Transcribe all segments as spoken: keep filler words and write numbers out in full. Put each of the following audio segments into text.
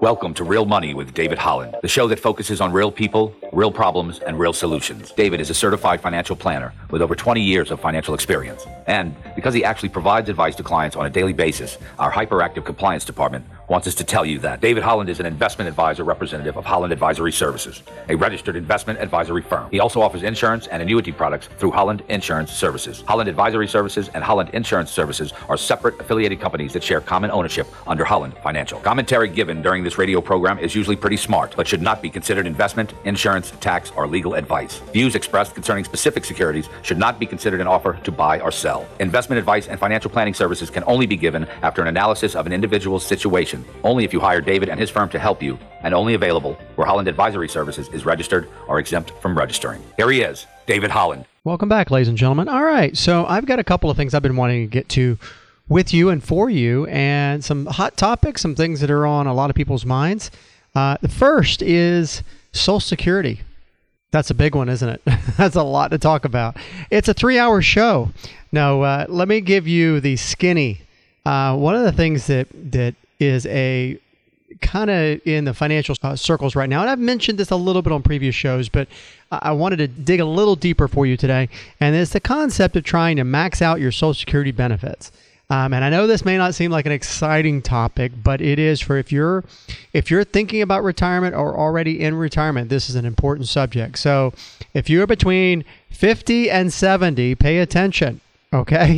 Welcome to Real Money with David Holland, the show that focuses on real people, real problems, and real solutions. David is a certified financial planner with over twenty years of financial experience. And because he actually provides advice to clients on a daily basis, our hyperactive compliance department wants us to tell you that David Holland is an investment advisor representative of Holland Advisory Services, a registered investment advisory firm. He also offers insurance and annuity products through Holland Insurance Services. Holland Advisory Services and Holland Insurance Services are separate affiliated companies that share common ownership under Holland Financial. Commentary given during this radio program is usually pretty smart, but should not be considered investment, insurance, tax, or legal advice. Views expressed concerning specific securities should not be considered an offer to buy or sell. Investment advice and financial planning services can only be given after an analysis of an individual's situation, only if you hire David and his firm to help you, and only available where Holland Advisory Services is registered or exempt from registering. Here he is, David Holland. Welcome back, ladies and gentlemen. All right, so I've got a couple of things I've been wanting to get to with you and for you, and some hot topics, some things that are on a lot of people's minds. Uh, the first is Social Security. That's a big one, isn't it? That's a lot to talk about. It's a three-hour show. Now, uh, let me give you the skinny. Uh, one of the things that that is a kind of in the financial uh, circles right now, and I've mentioned this a little bit on previous shows, but I wanted to dig a little deeper for you today, and it's the concept of trying to max out your Social Security benefits. Um, and I know this may not seem like an exciting topic, but it is for if you're if you're thinking about retirement or already in retirement, this is an important subject. So if you're between fifty and seventy, pay attention, okay?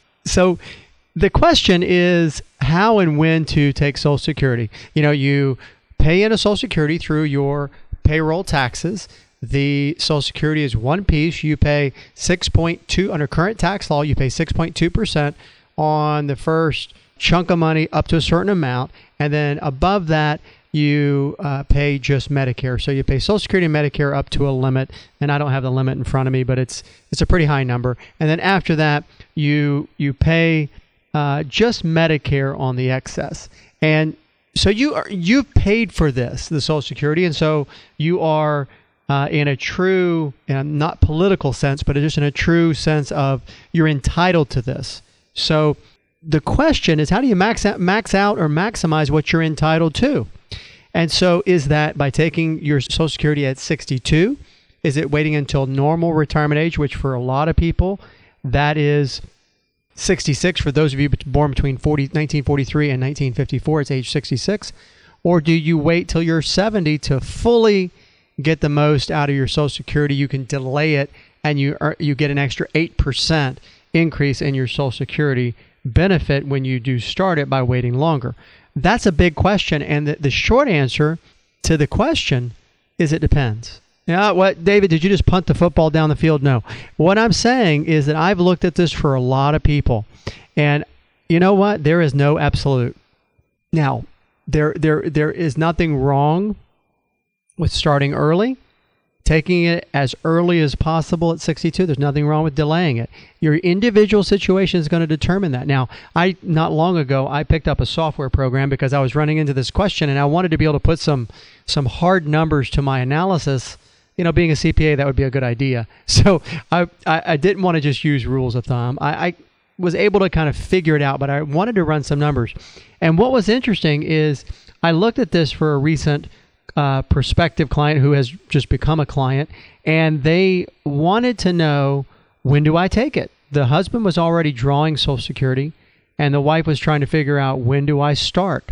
So the question is how and when to take Social Security. You know, you pay in a Social Security through your payroll taxes. The Social Security is one piece. You pay six point two, under current tax law, you pay six point two percent on the first chunk of money up to a certain amount. And then above that, you uh, pay just Medicare. So you pay Social Security and Medicare up to a limit. And I don't have the limit in front of me, but it's it's a pretty high number. And then after that, you you pay uh, just Medicare on the excess. And so you are, you've paid for this, the Social Security. And so you are uh, in a true, and not political sense, but just in a true sense of you're entitled to this. So the question is, how do you max out, max out or maximize what you're entitled to? And so is that by taking your Social Security at sixty-two? Is it waiting until normal retirement age, which for a lot of people, that is sixty-six. For those of you born between nineteen forty-three and nineteen fifty-four, it's age sixty-six. Or do you wait till you're seventy to fully get the most out of your Social Security? You can delay it, and you are, you get an extra eight percent increase in your Social Security benefit when you do start it by waiting longer. That's a big question, and the, the short answer to the question is it depends. Yeah, what, David, did you just punt the football down the field? No. What I'm saying is that I've looked at this for a lot of people, and you know what? There is no absolute. Now, there there there is nothing wrong with starting early. Taking it as early as possible at sixty-two, there's nothing wrong with delaying it. Your individual situation is going to determine that. Now, I not long ago, I picked up a software program because I was running into this question, and I wanted to be able to put some some hard numbers to my analysis. You know, being a C P A, that would be a good idea. So I I, I didn't want to just use rules of thumb. I, I was able to kind of figure it out, but I wanted to run some numbers. And what was interesting is I looked at this for a recent Uh, prospective client who has just become a client, and they wanted to know, when do I take it? The husband was already drawing Social Security, and the wife was trying to figure out, when do I start?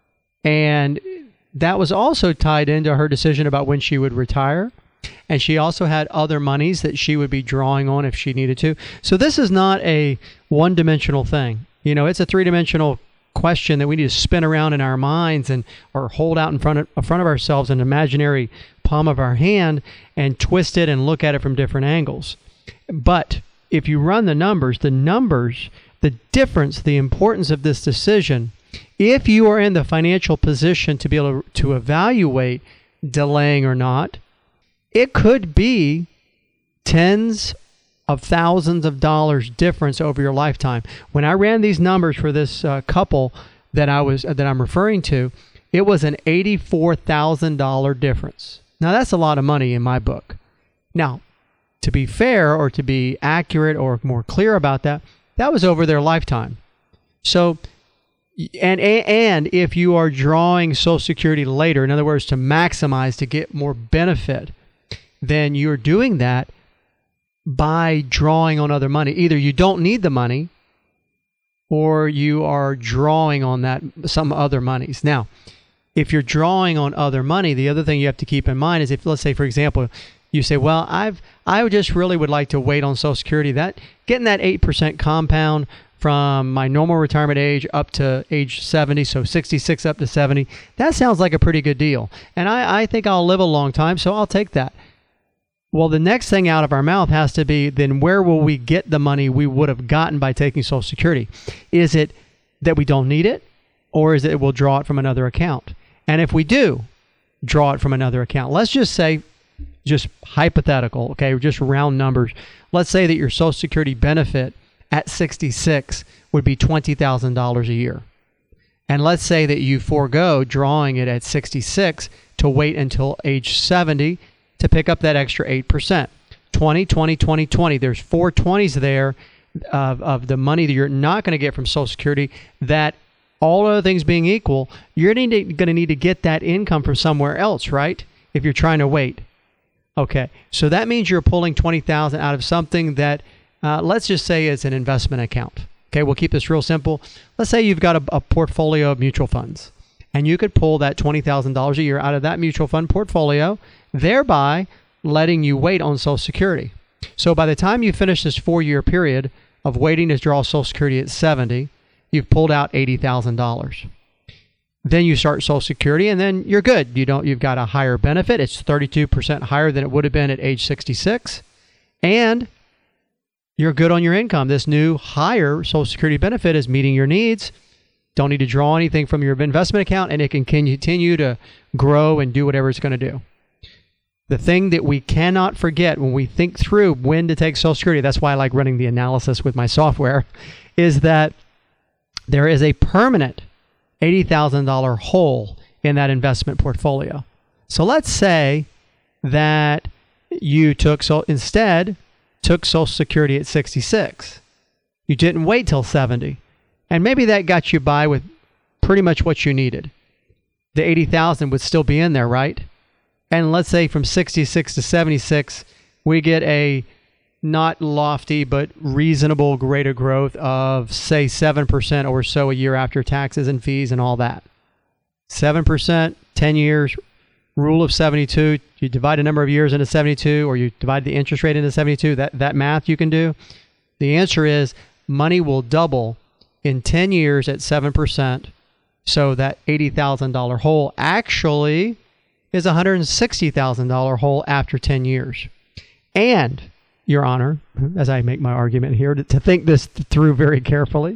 And that was also tied into her decision about when she would retire. And she also had other monies that she would be drawing on if she needed to. So this is not a one-dimensional thing. You know, it's a three-dimensional question that we need to spin around in our minds and or hold out in front of in front of ourselves an imaginary palm of our hand and twist it and look at it from different angles. But if you run the numbers, the numbers, the difference, the importance of this decision, if you are in the financial position to be able to, to evaluate delaying or not, it could be tens of thousands of dollars difference over your lifetime. When I ran these numbers for this uh, couple that I was uh, that I'm referring to, it was an eighty-four thousand dollars difference. Now that's a lot of money in my book. Now, to be fair or to be accurate or more clear about that, that was over their lifetime. So And, and if you are drawing Social Security later, in other words, to maximize, to get more benefit, then you're doing that by drawing on other money. Either you don't need the money or you are drawing on that some other monies. Now, if you're drawing on other money, the other thing you have to keep in mind is if, let's say, for example, you say, well, I've I just really would like to wait on Social Security. That getting that eight percent compound from my normal retirement age up to age seventy, so sixty-six up to seventy, that sounds like a pretty good deal. And I, I think I'll live a long time, so I'll take that. Well, the next thing out of our mouth has to be, then where will we get the money we would have gotten by taking Social Security? Is it that we don't need it, or is it we'll draw it from another account? And if we do draw it from another account, let's just say, just hypothetical, okay, just round numbers. Let's say that your Social Security benefit at sixty-six would be twenty thousand dollars a year. And let's say that you forego drawing it at sixty-six to wait until age seventy to pick up that extra eight percent. twenty, twenty, twenty, twenty. There's four twenties there of, of the money that you're not going to get from Social Security that, all other things being equal, you're going to need to get that income from somewhere else, right? If you're trying to wait. Okay, so that means you're pulling twenty thousand dollars out of something that, uh, let's just say it's an investment account. Okay, we'll keep this real simple. Let's say you've got a, a portfolio of mutual funds, and you could pull that twenty thousand dollars a year out of that mutual fund portfolio, thereby letting you wait on Social Security. So by the time you finish this four-year period of waiting to draw Social Security at seventy, you've pulled out eighty thousand dollars. Then you start Social Security, and then you're good. You don't. You've got a higher benefit. It's thirty-two percent higher than it would have been at age sixty-six, and you're good on your income. This new higher Social Security benefit is meeting your needs. Don't need to draw anything from your investment account, and it can continue to grow and do whatever it's going to do. The thing that we cannot forget when we think through when to take Social Security, that's why I like running the analysis with my software, is that there is a permanent eighty thousand dollars hole in that investment portfolio. So let's say that you took, so instead, took Social Security at sixty-six. You didn't wait till seventy. And maybe that got you by with pretty much what you needed. The eighty thousand dollars would still be in there, right? And let's say from sixty-six to seventy-six, we get a not lofty, but reasonable rate of growth of, say, seven percent or so a year after taxes and fees and all that. seven percent, ten years, rule of seventy-two. You divide a number of years into seventy-two, or you divide the interest rate into seventy-two. That, that math you can do. The answer is money will double in ten years at seven percent. So that eighty thousand dollars hole actually is a one hundred sixty thousand dollars hole after ten years. And, Your Honor, as I make my argument here, to, to think this through very carefully,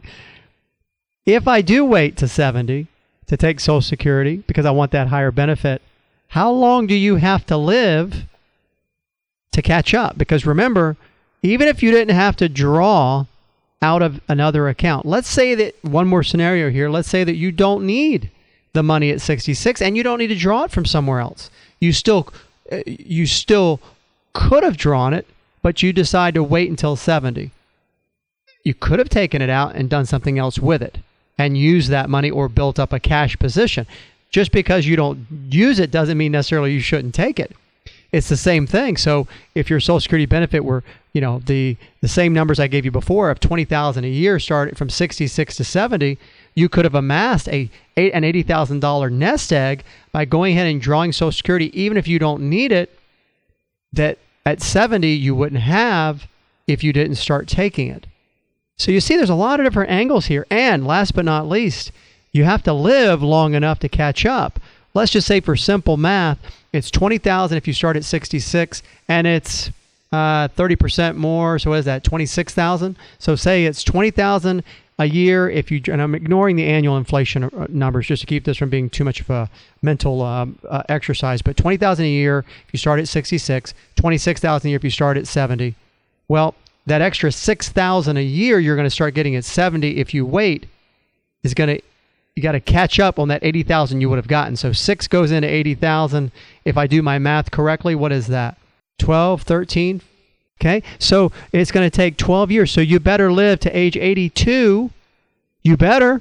if I do wait to seventy to take Social Security because I want that higher benefit, how long do you have to live to catch up? Because remember, even if you didn't have to draw out of another account, let's say that, one more scenario here, let's say that you don't need the money at sixty-six and you don't need to draw it from somewhere else. You still, you still could have drawn it, but you decide to wait until seventy. You could have taken it out and done something else with it and used that money or built up a cash position. Just because you don't use it doesn't mean necessarily you shouldn't take it. It's the same thing. So if your Social Security benefit were, you know, the, the same numbers I gave you before of twenty thousand dollars a year started from sixty-six to seventy, you could have amassed a, an eighty thousand dollars nest egg by going ahead and drawing Social Security, even if you don't need it, that at seventy you wouldn't have if you didn't start taking it. So you see there's a lot of different angles here. And last but not least, you have to live long enough to catch up. Let's just say for simple math, it's twenty thousand dollars if you start at sixty-six, and it's uh, thirty percent more. So what is that, twenty-six thousand dollars? So say it's twenty thousand dollars a year if you, and I'm ignoring the annual inflation numbers just to keep this from being too much of a mental um, uh, exercise, but twenty thousand dollars a year if you start at sixty-six, twenty-six thousand dollars a year if you start at seventy. Well, that extra six thousand dollars a year you're going to start getting at seventy if you wait is going to, you got to catch up on that eighty thousand dollars you would have gotten. So six goes into eighty thousand dollars. If I do my math correctly, what is that? twelve, thirteen? Okay, so it's going to take twelve years. So you better live to age eighty-two. You better,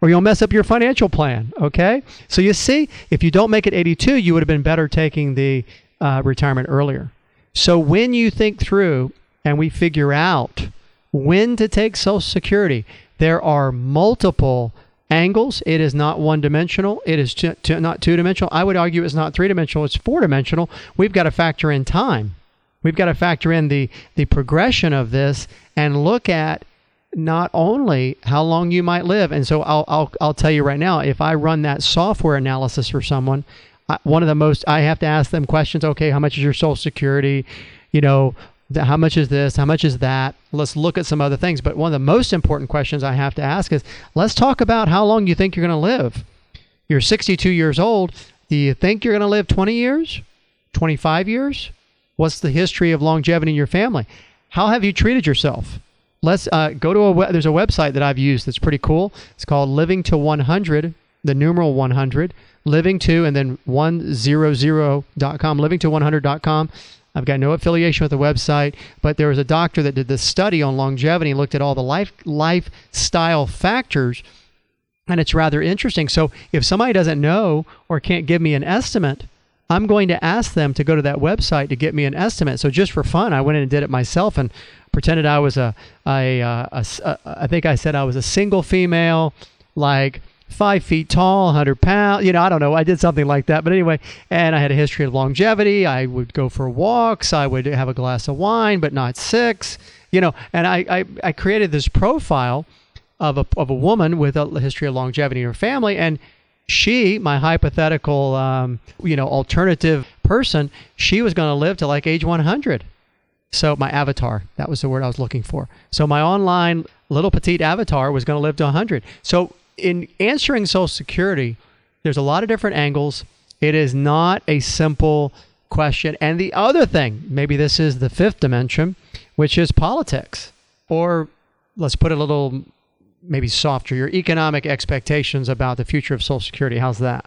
or you'll mess up your financial plan, okay? So you see, if you don't make it eighty-two, you would have been better taking the uh, retirement earlier. So when you think through and we figure out when to take Social Security, there are multiple angles. It is not one-dimensional. It is two, two, not two-dimensional. I would argue it's not three-dimensional. It's four-dimensional. We've got to factor in time. We've got to factor in the, the progression of this and look at not only how long you might live. And so I'll, I'll, I'll tell you right now, if I run that software analysis for someone, I, one of the most, I have to ask them questions. Okay, how much is your Social Security? You know, the, how much is this? How much is that? Let's look at some other things. But one of the most important questions I have to ask is, let's talk about how long you think you're going to live. You're sixty-two years old. Do you think you're going to live twenty years? twenty-five years? What's the history of longevity in your family? How have you treated yourself? Let's uh, go to a web, there's a website that I've used that's pretty cool. It's called Living to one hundred, the numeral one hundred, Living to, and then one hundred dot com, living to one hundred dot com. I've got no affiliation with the website, but there was a doctor that did this study on longevity and looked at all the life lifestyle factors, and it's rather interesting. So if somebody doesn't know or can't give me an estimate, I'm going to ask them to go to that website to get me an estimate. So just for fun, I went in and did it myself and pretended I was a, a, a, a, a I think I said I was a single female, like five feet tall, one hundred pounds. You know, I don't know. I did something like that. But anyway, and I had a history of longevity. I would go for walks. I would have a glass of wine, but not six. You know, and I, I, I created this profile of a, of a woman with a history of longevity in her family. And she, my hypothetical, um, you know, alternative person, she was going to live to like age one hundred. So my avatar, that was the word I was looking for. So my online little petite avatar was going to live to one hundred. So in answering Social Security, there's a lot of different angles. It is not a simple question. And the other thing, maybe this is the fifth dimension, which is politics. Or let's put it a little maybe softer, your economic expectations about the future of Social Security. How's that?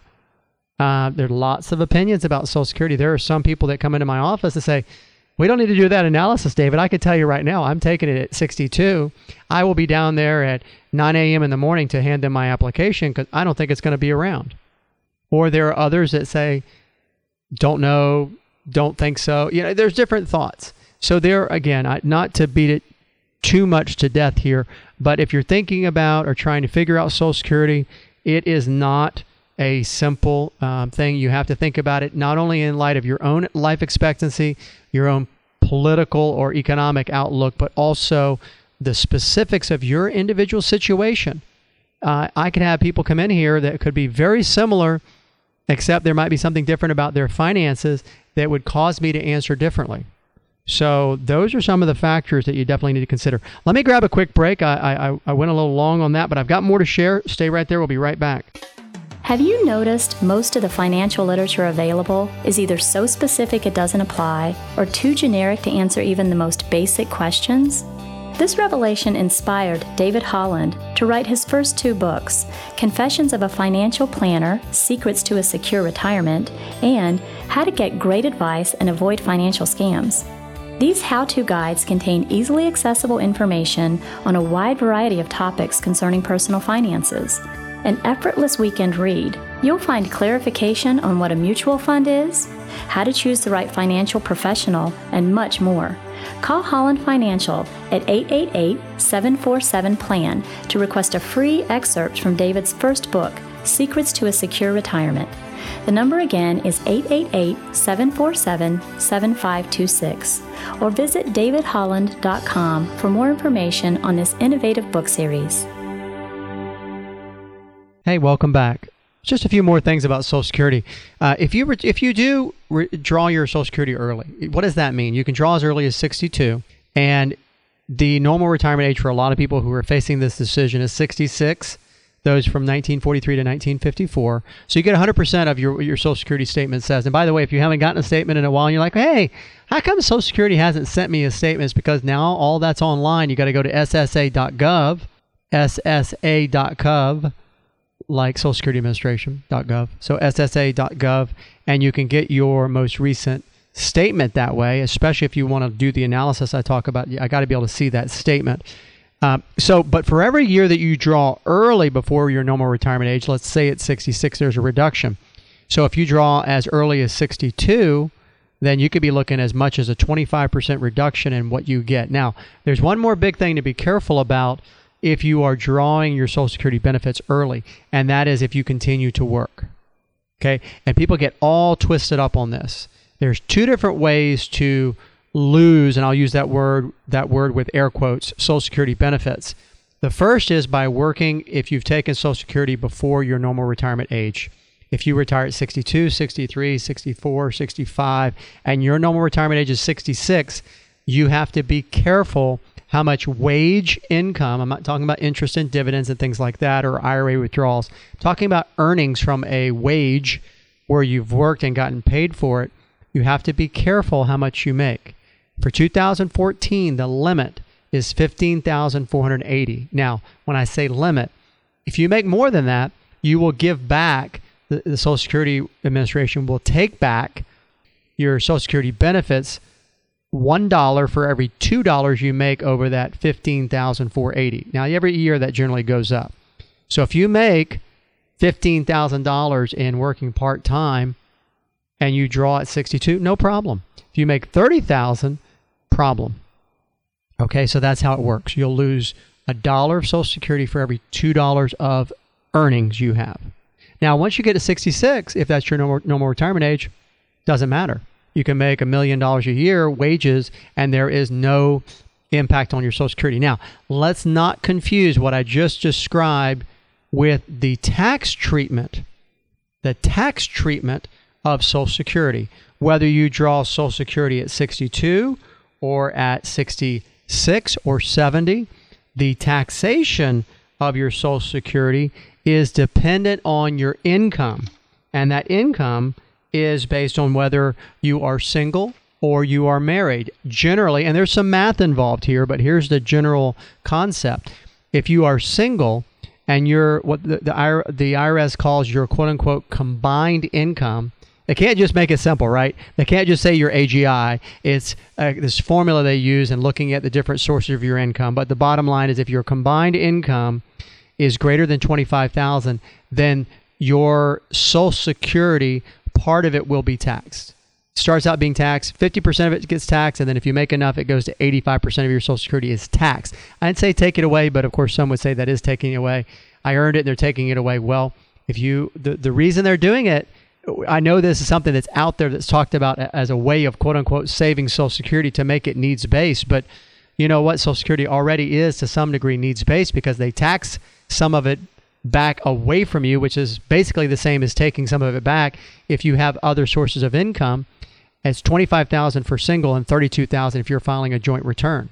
Uh, there are lots of opinions about Social Security. There are some people that come into my office and say, we don't need to do that analysis, David. I can tell you right now, I'm taking it at sixty-two. I will be down there at nine a.m. in the morning to hand in my application because I don't think it's going to be around. Or there are others that say, don't know, don't think so. You know, there's different thoughts. So there, again, I, not to beat it too much to death here, but if you're thinking about or trying to figure out Social Security, it is not a simple um, thing. You have to think about it not only in light of your own life expectancy, your own political or economic outlook, but also the specifics of your individual situation. Uh, I could have people come in here that could be very similar, except there might be something different about their finances that would cause me to answer differently. So those are some of the factors that you definitely need to consider. Let me grab a quick break. I, I, I went a little long on that, but I've got more to share. Stay right there. We'll be right back. Have you noticed most of the financial literature available is either so specific it doesn't apply or too generic to answer even the most basic questions? This revelation inspired David Holland to write his first two books, Confessions of a Financial Planner, Secrets to a Secure Retirement, and How to Get Great Advice and Avoid Financial Scams. These how-to guides contain easily accessible information on a wide variety of topics concerning personal finances. An effortless weekend read, you'll find clarification on what a mutual fund is, how to choose the right financial professional, and much more. Call Holland Financial at eight eight eight, seven four seven, P L A N to request a free excerpt from David's first book, Secrets to a Secure Retirement. The number again is eight eight eight, seven four seven, seven five two six, or visit david holland dot com for more information on this innovative book series. Hey, welcome back. Just a few more things about Social Security. Uh, if you re- if you do re- draw your Social Security early, what does that mean? You can draw as early as sixty-two, and the normal retirement age for a lot of people who are facing this decision is sixty-six. Those from nineteen forty-three to nineteen fifty-four. So you get one hundred percent of your your Social Security statement says. And by the way, if you haven't gotten a statement in a while, and you're like, hey, how come Social Security hasn't sent me a statement? It's because now all that's online. You got to go to S S A dot gov, S S A dot gov. Like Social Security Administration dot gov. So S S A dot gov, and you can get your most recent statement that way, especially if you want to do the analysis I talk about. I got to be able to see that statement. Um, so, but for every year that you draw early before your normal retirement age, let's say at sixty-six, there's a reduction. So if you draw as early as sixty-two, then you could be looking as much as a twenty-five percent reduction in what you get. Now, there's one more big thing to be careful about if you are drawing your Social Security benefits early, and that is if you continue to work. Okay? And people get all twisted up on this. There's two different ways to lose, and I'll use that word that word with air quotes, Social Security benefits. The first is by working if you've taken Social Security before your normal retirement age. If you retire at sixty-two, sixty-three, sixty-four, sixty-five, and your normal retirement age is sixty-six, you have to be careful how much wage income, I'm not talking about interest and dividends and things like that, or I R A withdrawals, I'm talking about earnings from a wage where you've worked and gotten paid for it. You have to be careful how much you make. For two thousand fourteen, the limit is fifteen thousand four hundred eighty dollars. Now, when I say limit, if you make more than that, you will give back, the, the Social Security Administration will take back your Social Security benefits one dollar for every two dollars you make over that fifteen thousand four hundred eighty dollars. Now, every year that generally goes up. So if you make fifteen thousand dollars in working part-time and you draw at sixty-two, no problem. If you make thirty thousand dollars, problem. Okay, so that's how it works. You'll lose a dollar of Social Security for every two dollars of earnings you have. Now, once you get to sixty-six, if that's your normal, normal retirement age, doesn't matter. You can make a million dollars a year wages, and there is no impact on your Social Security. Now, let's not confuse what I just described with the tax treatment, the tax treatment of Social Security. Whether you draw Social Security at sixty-two or at sixty-six or seventy, the taxation of your Social Security is dependent on your income. And that income is based on whether you are single or you are married. Generally, and there's some math involved here, but here's the general concept. If you are single and you're what the, the, the I R S calls your quote-unquote combined income, they can't just make it simple, right? They can't just say your A G I. It's uh, this formula they use in looking at the different sources of your income. But the bottom line is if your combined income is greater than twenty-five thousand dollars, then your Social Security, part of it will be taxed. It starts out being taxed. fifty percent of it gets taxed, and then if you make enough, it goes to eighty-five percent of your Social Security is taxed. I'd say take it away, but of course some would say that is taking it away. I earned it, and they're taking it away. Well, if you the, the reason they're doing it, I know this is something that's out there that's talked about as a way of quote-unquote saving Social Security to make it needs-based, but you know what? Social Security already is to some degree needs-based because they tax some of it back away from you, which is basically the same as taking some of it back if you have other sources of income. It's twenty-five thousand dollars for single and thirty-two thousand dollars if you're filing a joint return.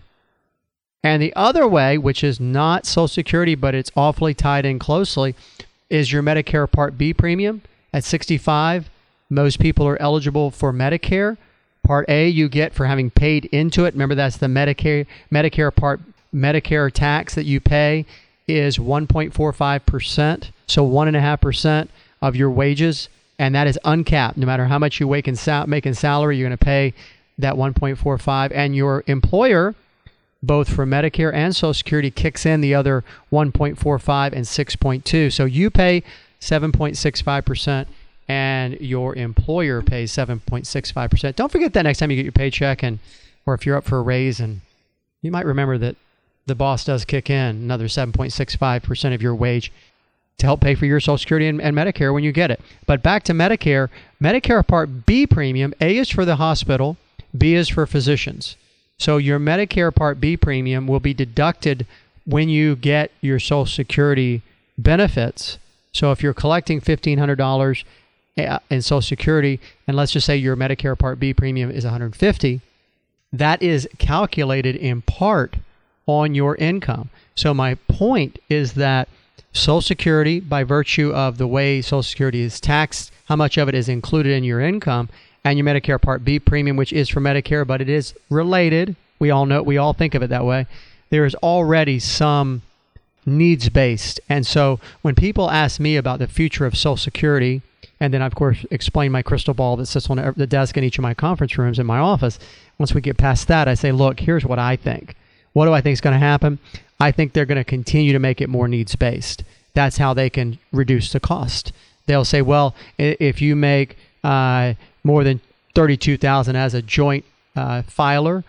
And the other way, which is not Social Security, but it's awfully tied in closely, is your Medicare Part B premium. At sixty-five, most people are eligible for Medicare. Part A you get for having paid into it. Remember, that's the Medicare Medicare Part Medicare tax that you pay is one point four five percent, so one point five percent of your wages, and that is uncapped. No matter how much you make in, sal- make in salary, you're going to pay that one point four five, and your employer, both for Medicare and Social Security, kicks in the other one point four five and six point two. So you pay seven point six five percent and your employer pays seven point six five percent. Don't forget that next time you get your paycheck, and or if you're up for a raise, and you might remember that the boss does kick in another seven point six five percent of your wage to help pay for your Social Security and, and Medicare when you get it. But back to Medicare, Medicare Part B premium, A is for the hospital, B is for physicians. So your Medicare Part B premium will be deducted when you get your Social Security benefits. So if you're collecting fifteen hundred dollars in Social Security, and let's just say your Medicare Part B premium is one hundred fifty dollars, that is calculated in part on your income. So my point is that Social Security, by virtue of the way Social Security is taxed, how much of it is included in your income, and your Medicare Part B premium, which is for Medicare, but it is related. We all know, we all think of it that way. There is already some needs-based. And so when people ask me about the future of Social Security, and then, of course, explain my crystal ball that sits on the desk in each of my conference rooms in my office, once we get past that, I say, look, here's what I think. What do I think is going to happen? I think they're going to continue to make it more needs-based. That's how they can reduce the cost. They'll say, well, if you make uh, more than thirty-two thousand dollars as a joint uh, filer,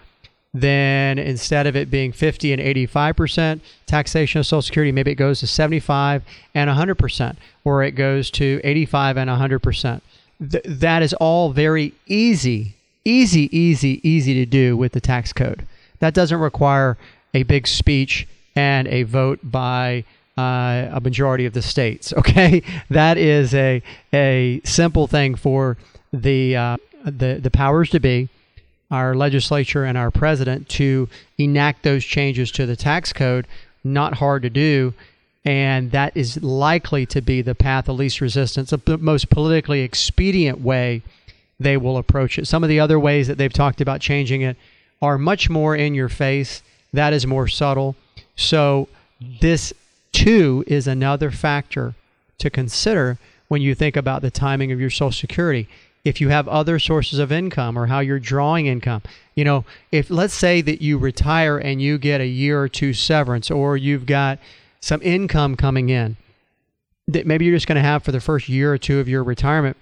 then instead of it being fifty and eighty-five percent taxation of Social Security, maybe it goes to seventy-five and one hundred percent, or it goes to eighty-five and one hundred percent. Th- that is all very easy, easy, easy, easy to do with the tax code. That doesn't require a big speech and a vote by uh, a majority of the states. Okay, that is a a simple thing for the uh, the the powers to be, our legislature and our president, to enact those changes to the tax code. Not hard to do, and that is likely to be the path of least resistance, the most politically expedient way they will approach it. Some of the other ways that they've talked about changing it are much more in your face. That is more subtle. So this too is another factor to consider when you think about the timing of your Social Security. If you have other sources of income or how you're drawing income, you know, if let's say that you retire and you get a year or two severance, or you've got some income coming in that maybe you're just going to have for the first year or two of your retirement,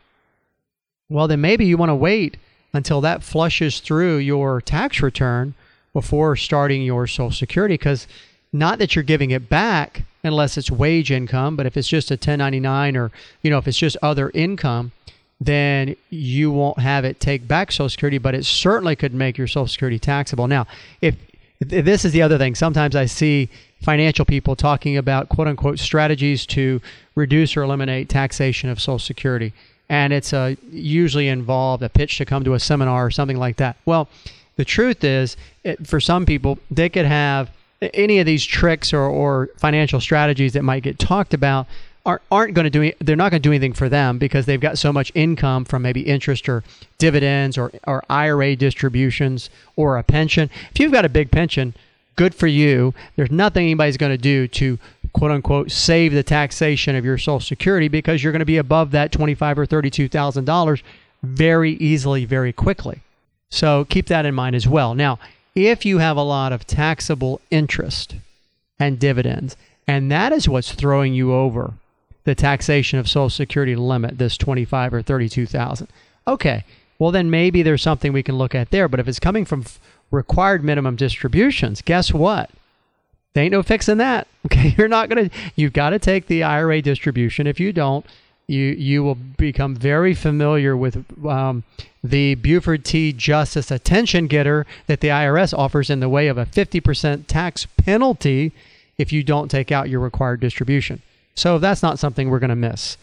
well, then maybe you want to wait until that flushes through your tax return before starting your Social Security, because not that you're giving it back unless it's wage income, but if it's just a ten ninety-nine, or, you know, if it's just other income, then you won't have it take back Social Security, but it certainly could make your Social Security taxable. Now, if, if this is the other thing, sometimes I see financial people talking about quote unquote strategies to reduce or eliminate taxation of Social Security. And it's uh, usually involved a pitch to come to a seminar or something like that. Well, the truth is, it, for some people, they could have any of these tricks or, or financial strategies that might get talked about aren't, aren't going to do, they're not going to do anything for them because they've got so much income from maybe interest or dividends or, or I R A distributions or a pension. If you've got a big pension, good for you. There's nothing anybody's going to do to quote unquote save the taxation of your Social Security, because you're going to be above that twenty-five thousand dollars or thirty-two thousand dollars very easily, very quickly. So keep that in mind as well. Now, if you have a lot of taxable interest and dividends, and that is what's throwing you over the taxation of Social Security limit, this twenty-five thousand dollars or thirty-two thousand dollars, okay, well then maybe there's something we can look at there. But if it's coming from f- required minimum distributions, guess what? There ain't no fixing that. Okay, you're not gonna. You've got to take the I R A distribution. If you don't, you you will become very familiar with um, the Buford T. Justice attention getter that the I R S offers in the way of a fifty percent tax penalty if you don't take out your required distribution. So that's not something we're going to miss.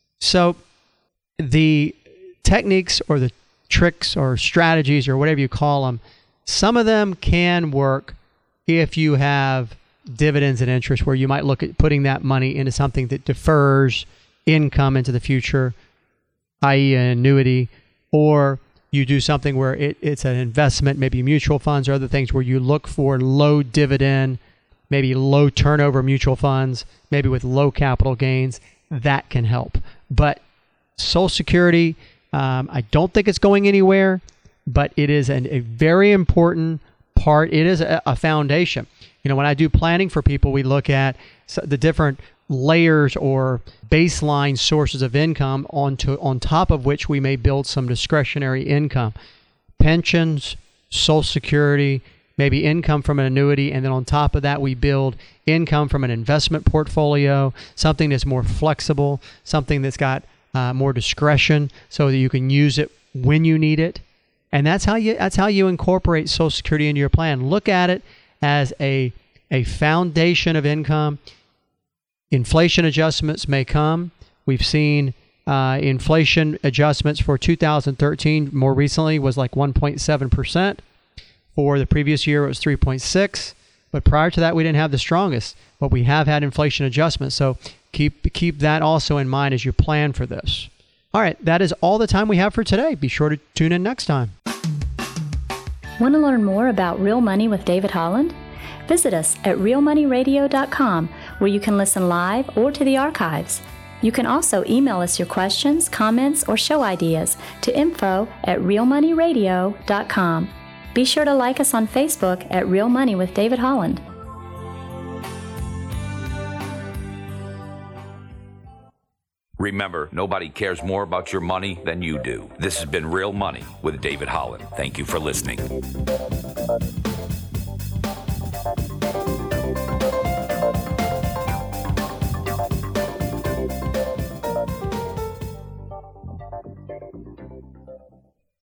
So the techniques or the tricks or strategies or whatever you call them, some of them can work if you have dividends and interest, where you might look at putting that money into something that defers income into the future, that is an annuity, or you do something where it, it's an investment, maybe mutual funds or other things where you look for low dividend, maybe low turnover mutual funds, maybe with low capital gains. That can help. But Social Security, um, I don't think it's going anywhere, but it is an, a very important part. It is a, a foundation. You know, when I do planning for people, we look at the different layers or baseline sources of income onto on top of which we may build some discretionary income. Pensions, Social Security, maybe income from an annuity, and then on top of that we build income from an investment portfolio, something that's more flexible, something that's got uh, more discretion so that you can use it when you need it. And that's how you that's how you incorporate Social Security into your plan. Look at it as a a foundation of income. Inflation adjustments may come. We've seen uh, inflation adjustments for two thousand thirteen more recently was like one point seven percent. For the previous year, it was three point six. But prior to that, we didn't have the strongest. But we have had inflation adjustments. So keep keep that also in mind as you plan for this. All right, that is all the time we have for today. Be sure to tune in next time. Want to learn more about Real Money with David Holland? Visit us at real money radio dot com, where you can listen live or to the archives. You can also email us your questions, comments, or show ideas to info at real money radio dot com. Be sure to like us on Facebook at Real Money with David Holland. Remember, nobody cares more about your money than you do. This has been Real Money with David Holland. Thank you for listening.